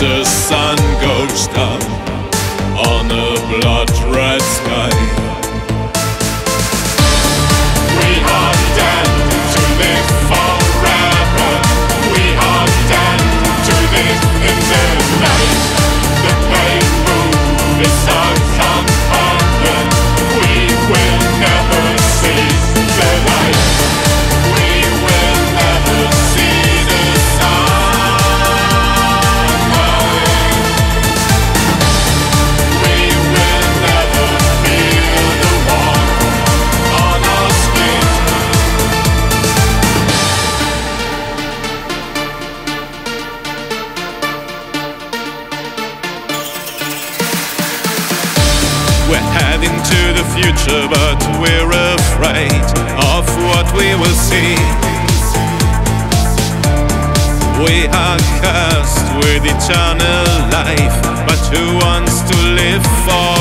the sun goes down on a blood-red sky. We are damned to live forever. We are damned to live in the night. The pain moon is our companion. We will never see the light. We will never see the sunlight. We will never feel the warmth on our skin. We're heading to the future, but we're afraid of what we will see. We are cursed with eternal life, but who wants to live for